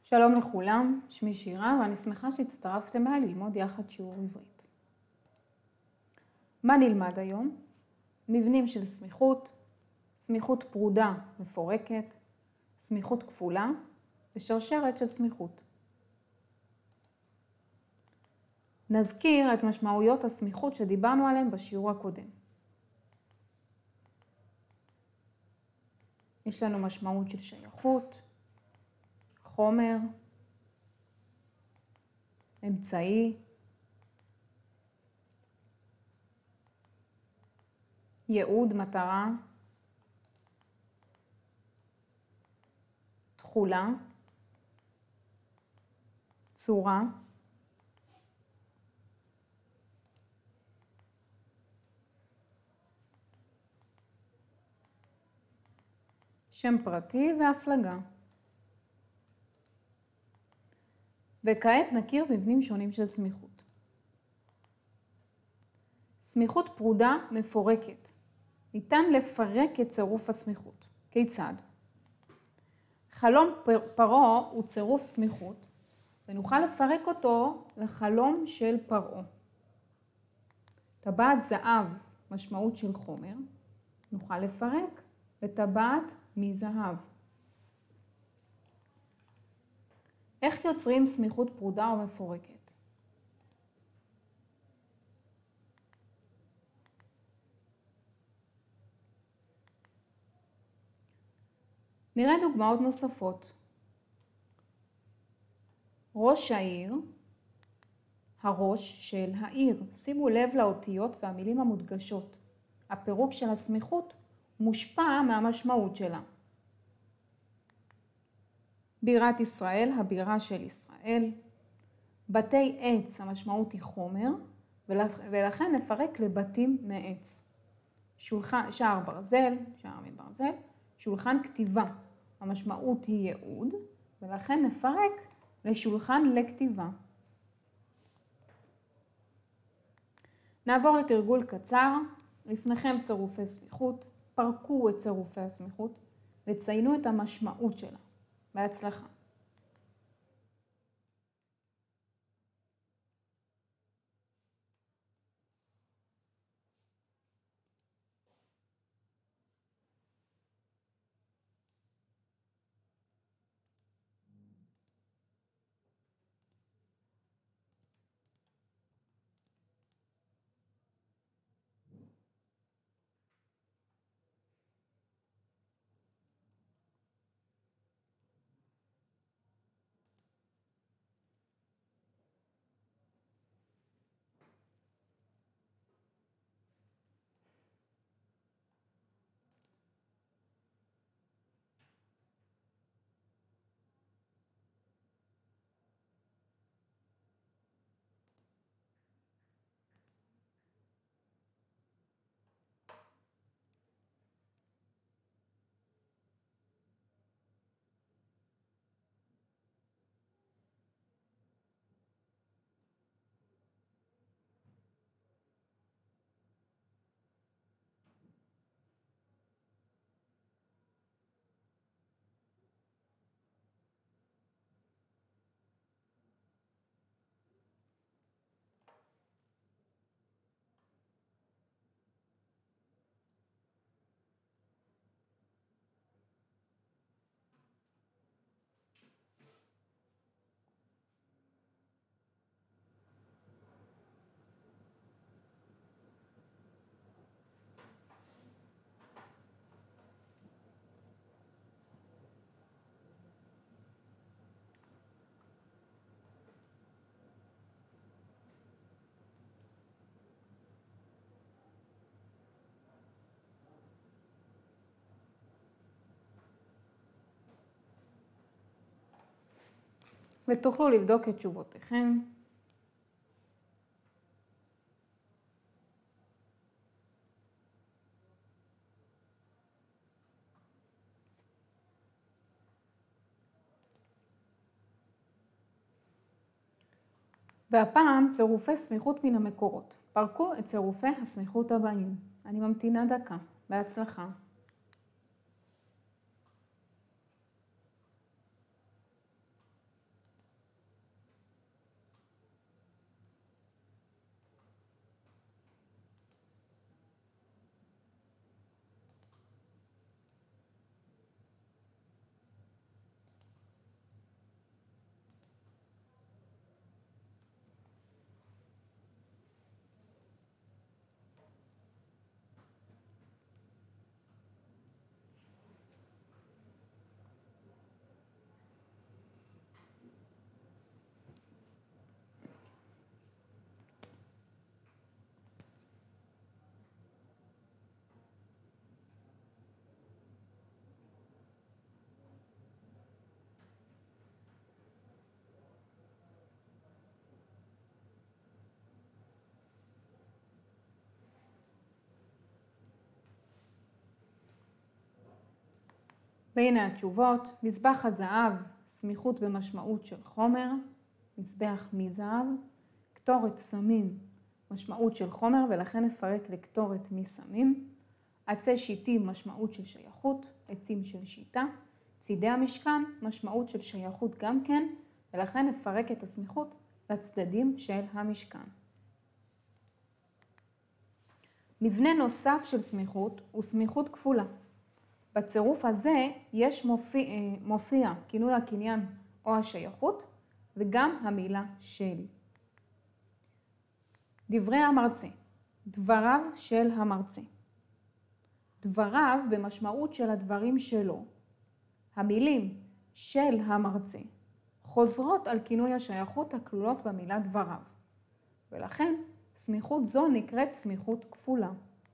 שלום לכולם, שמי שירה ואני שמחה שהצטרפתם אליי ללמוד יחד שיעור עברית. מה נלמד היום? מבנים של סמיכות, סמיכות פרודה מפורקת, סמיכות כפולה ושרשרת של סמיכות. נזכיר את משמעויות הסמיכות שדיברנו עליהן בשיעור הקודם. יש לנו משמעות של שייכות, חומר, אמצעי, ייעוד, מטרה, תחולה, צורה, שם פרטי והפלגה. וכעת נכיר מבנים שונים של סמיכות. סמיכות פרודה מפורקת. ניתן לפרק את צירוף הסמיכות. כיצד? חלום פרעה הוא צירוף סמיכות, ונוכל לפרק אותו לחלום של פרעה. טבעת זהב, משמעות של חומר, נוכל לפרק לטבעת מזהב. איך יוצרים סמיכות פרודה או מפורקת? נראה דוגמאות נוספות. ראש העיר, הראש של העיר. שימו לב לאותיות והמילים המודגשות. הפירוק של הסמיכות מושפע מהמשמעות שלה. בירת ישראל, הבירה של ישראל. בתי עץ, המשמעות היא חומר, ולכן נפרק לבתים מעץ. שער ברזל, שער מברזל. שולחן כתיבה, המשמעות היא ייעוד, ולכן נפרק לשולחן לכתיבה. נעבור לתרגול קצר. לפניכם צירופי סמיכות, פרקו את צירופי הסמיכות וציינו את המשמעות שלה. בהצלחה. ותוכלו לבדוק את תשובותיכם. והפעם צירופי סמיכות מן המקורות. פרקו את צירופי הסמיכות הבאים. אני ממתינה דקה. בהצלחה. והנה התשובות. מזבח הזהב, סמיכות במשמעות של חומר, מזבח מזהב, קטורת סמים, משמעות של חומר ולכן נפרק לקטורת מסמים, עצי שיטים, משמעות של שייכות, עצים של שיטה, צידי המשכן, משמעות של שייכות גם כן, ולכן נפרק את הסמיכות לצדדים של המשכן. מבנה נוסף של סמיכות הוא סמיכות כפולה. בצירוף הזה יש מופיע כינוי הקניין או השייכות וגם המילה של. דברי המרצה, דבריו של המרצה. דבריו במשמעות של הדברים שלו. המילים של המרצה חוזרות על כינוי השייכות הכלולות במילה דבריו, ולכן סמיכות זו נקראת סמיכות כפולה.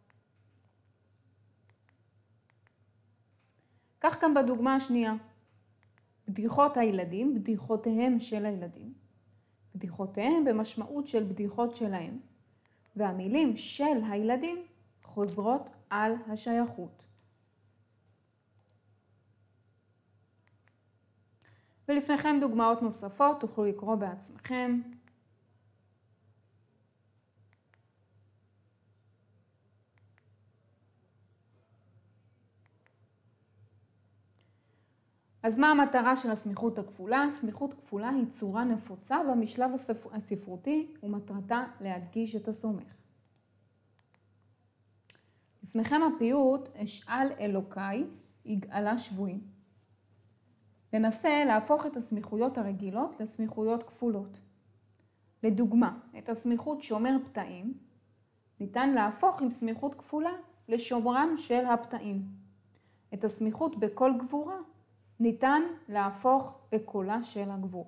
כך גם בדוגמה השנייה. בדיחות הילדים, בדיחותיהם של הילדים. בדיחותיהם במשמעות של בדיחות שלהם, והמילים של הילדים חוזרות על השייכות. ולפניכם דוגמאות נוספות, תוכלו לקרוא בעצמכם. אז מה המטרה של הסמיכות הכפולה? סמיכות כפולה היא צורה נפוצה במשלב הספרותי ומטרתה להדגיש את הסומך. לפניכם הפיוט אשאל אלוקיי יגאלה שבויים. ננסה להפוך את הסמיכויות הרגילות לסמיכויות כפולות. לדוגמה, את הסמיכות שומר פתאים ניתן להפוך עם סמיכות כפולה לשומרם של הפתאים. את הסמיכות בכל גבורה ניתן להפוך בקולה של הגבורה.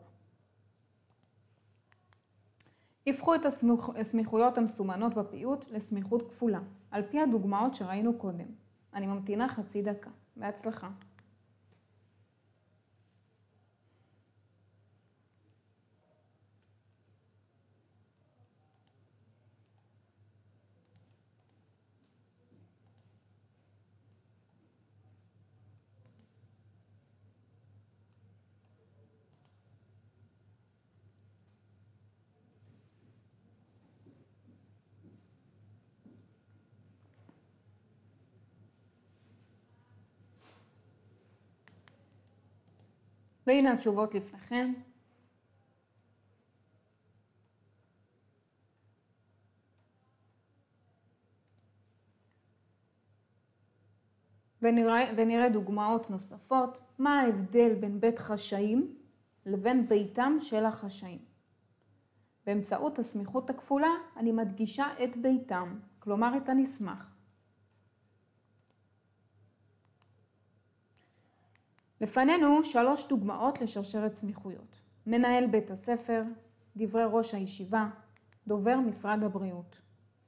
הפכו את הסמיכויות המסומנות בפיוט לסמיכות כפולה, על פי הדוגמאות שראינו קודם. אני ממתינה חצי דקה. בהצלחה. והנה התשובות לפניכם. ונראה דוגמאות נוספות. מה ההבדל בין בית חשאים לבין ביתם של החשאים? באמצעות הסמיכות הכפולה אני מדגישה את ביתם, כלומר את הנסמך. לפנינו 3 דוגמאות לשרשרת סמיכויות. מנהל בית הספר, דברי ראש הישיבה, דובר משרד הבריאות.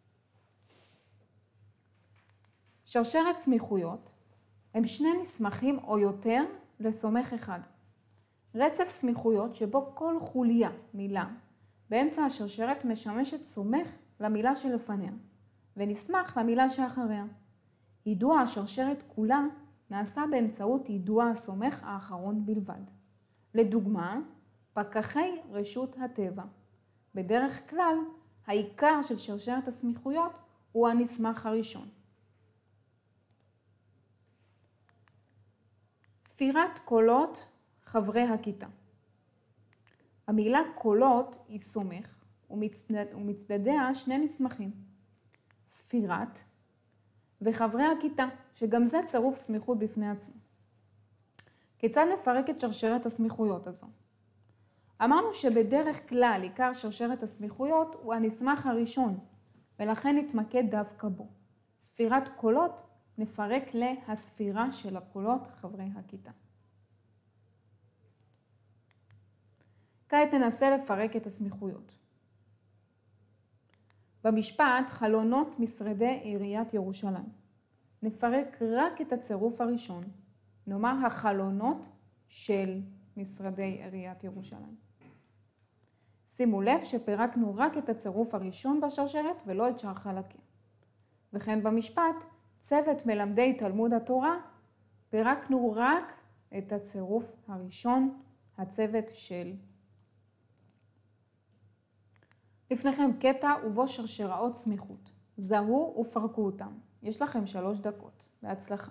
שרשרת סמיכויות הם 2 נסמכים או יותר לסומך אחד. רצף סמיכויות שבו כל חוליה, מילה, באמצע השרשרת משמשת סומך למילה שלפניה, ונסמך למילה שאחריה. יידוע השרשרת כולה נעשה באמצעות יידוע הסומך האחרון בלבד. לדוגמה, פקחי רשות הטבע. בדרך כלל, העיקר של שרשרת הסמיכויות הוא הנסמך הראשון. ספירת קולות חברי הכיתה. המילה קולות היא סומך ומצדדיה 2 נסמכים. ספירת וחברי הכיתה, שגם זה צירוף סמיכות בפני עצמו. כיצד נפרק את שרשרת הסמיכויות הזו? אמרנו שבדרך כלל עיקר שרשרת הסמיכויות הוא הנסמך הראשון, ולכן נתמקד דווקא בו. ספירת קולות נפרק להספירה של הקולות חברי הכיתה. כעת ננסה לפרק את הסמיכויות. במשפט חלונות משרדי עיריית ירושלים. נפרק רק את הצירוף הראשון. נאמר החלונות של משרדי עיריית ירושלים. שימו לב שפירקנו רק את הצירוף הראשון בשרשרת ולא את שאר חלקיה. וכן במשפט צוות מלמדי תלמוד התורה פירקנו רק את הצירוף הראשון, הצוות של. לפניכם קטע ובו שרשראות סמיכות. זהו ופרקו אותם. יש לכם 3 דקות. בהצלחה.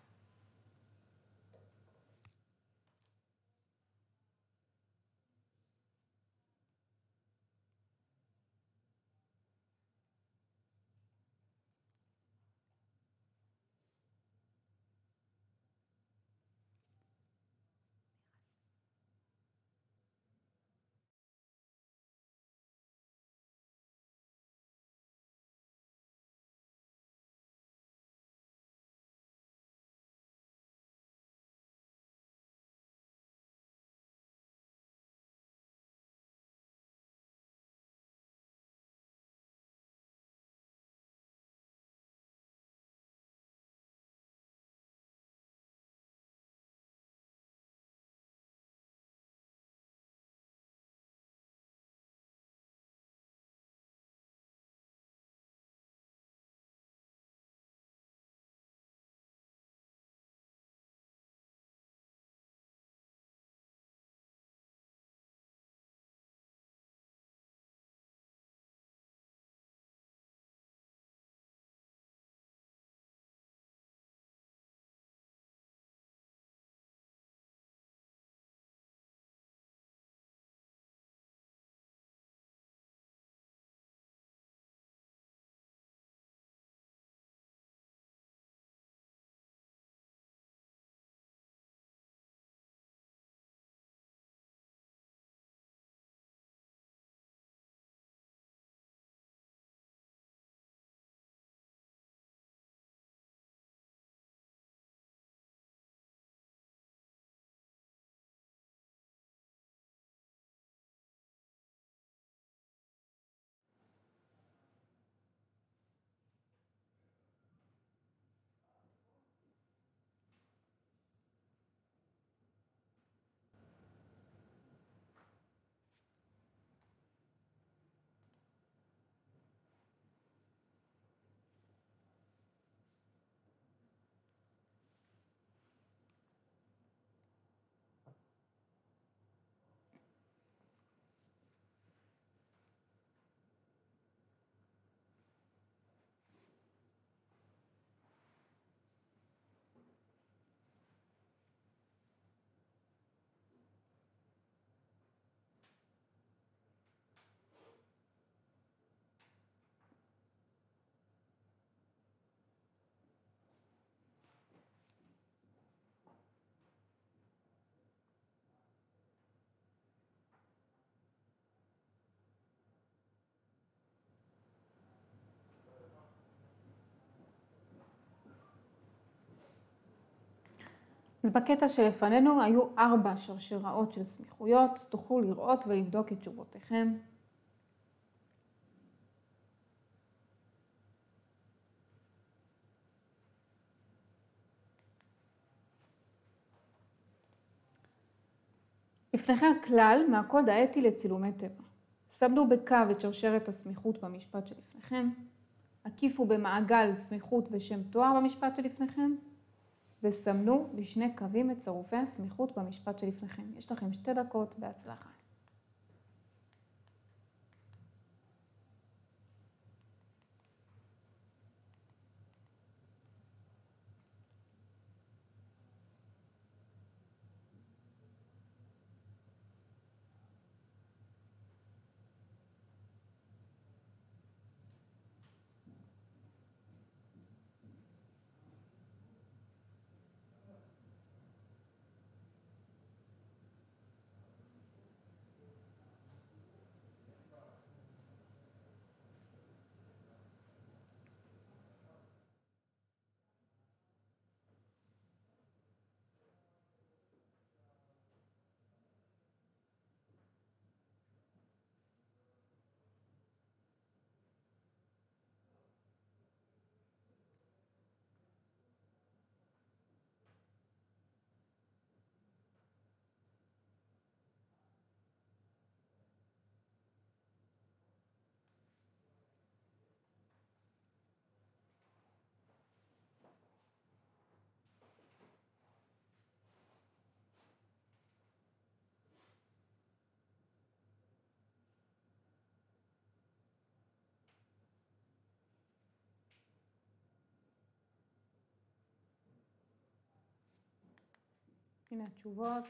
אז בקטע שלפנינו היו 4 שרשראות של סמיכויות. תוכלו לראות ולבדוק את תשובותיכם. לפניכם כלל מהקוד האתי לצילומי טבע. סמנו בקו את שרשרת הסמיכות במשפט שלפניכם. הקיפו במעגל סמיכות ושם תואר במשפט שלפניכם. וסמנו בשני קווים את צירופי הסמיכות במשפט שלפניכם. יש לכם 2 דקות. בהצלחה. הנה התשובות.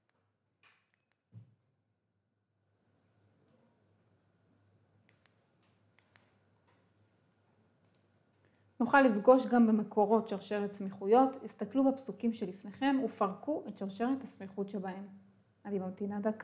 נוכל לפגוש גם במקורות שרשרת סמיכויות. הסתכלו בפסוקים שלפניכם ופרקו את שרשרת הסמיכות שבהם. אני ממתינה דקה.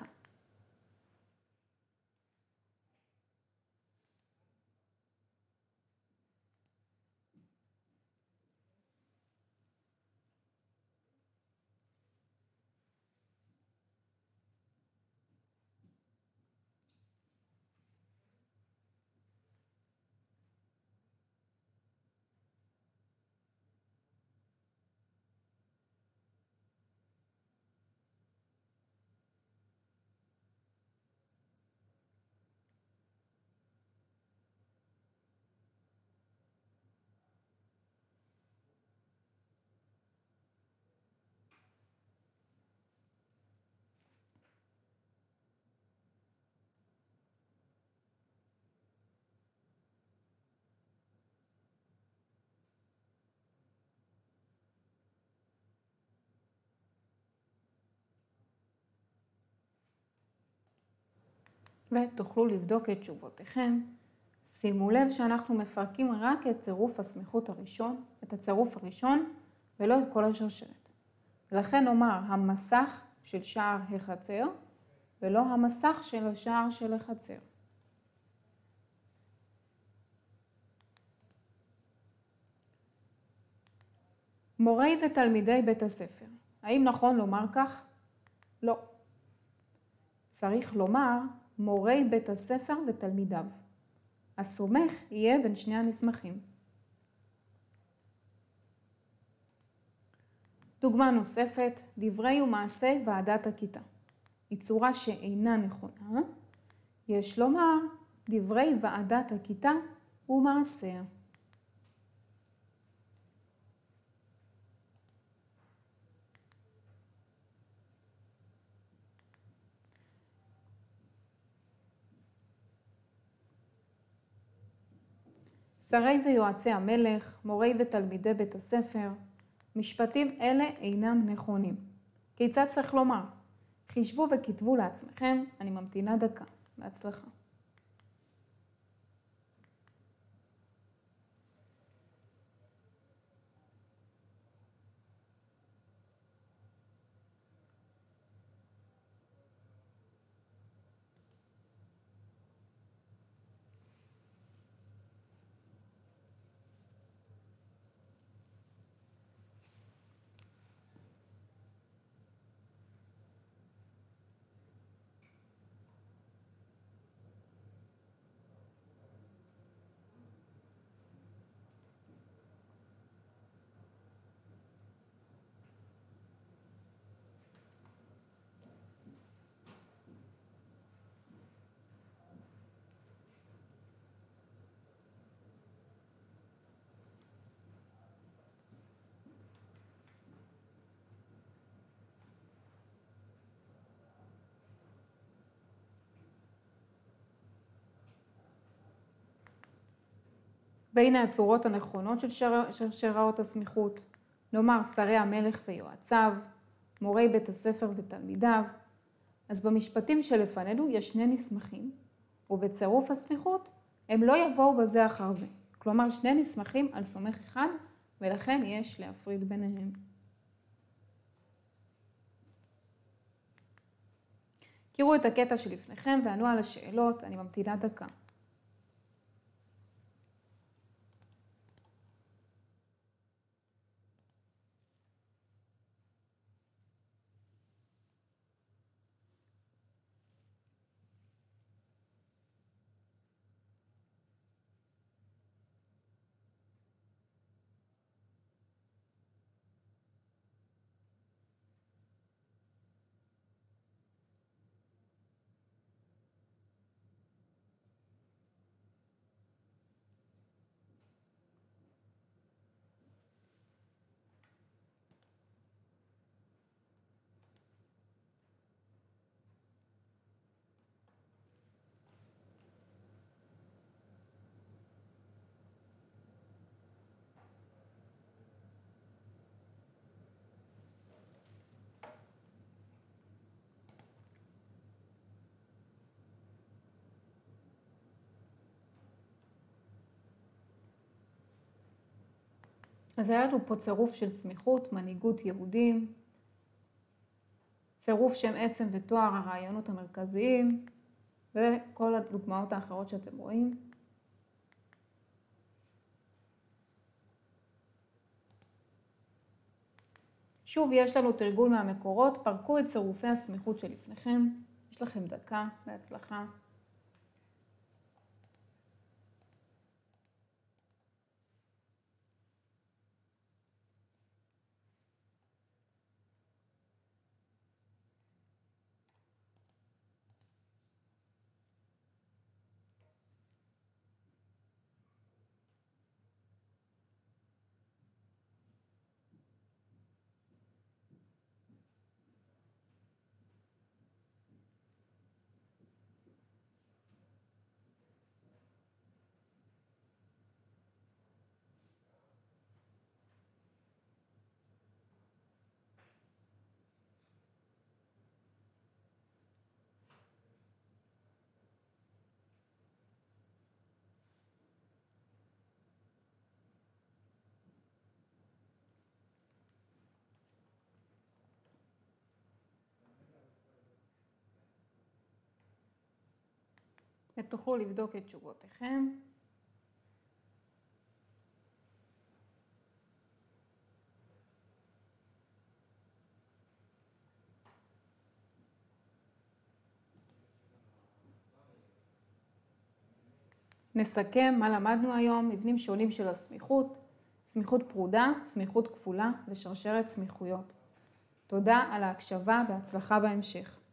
ותוכלו לבדוק את תשובותיכם. שימו לב שאנחנו מפרקים רק את צירוף הסמיכות הראשון, את הצירוף הראשון, ולא את כל השרשרת. ולכן נאמר המסך של שער החצר, ולא המסך של השער של החצר. מורי ותלמידי בית הספר. האם נכון לומר כך? לא. צריך לומר מורי בית הספר ותלמידיו. הסומך יהיה בין שני הנסמכים. דוגמה נוספת, דברי ומעשי ועדת הכיתה. היא צורה שאינה נכונה. יש לומר דברי ועדת הכיתה ומעשיה. שרי ויועצי המלך, מורי ותלמידי בית הספר, משפטים אלה אינם נכונים. כיצד צריך לומר? חישבו וכתבו לעצמכם, אני ממתינה דקה. בהצלחה. והנה הצורות הנכונות של שרשראות הסמיכות, נאמר שרי המלך ויועציו, מורי בית הספר ותלמידיו. אז במשפטים שלפנינו יש שני נסמכים, ובצירוף הסמיכות הם לא יבואו בזה אחר זה. כלומר שני נסמכים על סומך אחד, ולכן יש להפריד ביניהם. קראו את הקטע שלפניכם וענו על השאלות, אני ממתינה דקה. אז היה לנו פה צירוף של סמיכות, מנהיגות יהודים, צירוף שם עצם ותואר הרעיונות המרכזיים, וכל הדוגמאות האחרות שאתם רואים. שוב יש לנו תרגול מהמקורות, פרקו את צירופי הסמיכות שלפניכם. יש לכם דקה, בהצלחה. ותוכלו לבדוק את תשובותיכם. נסכם מה למדנו היום, מבנים שונים של הסמיכות, סמיכות פרודה, סמיכות כפולה ושרשרת סמיכויות. תודה על ההקשבה, בהצלחה בהמשך.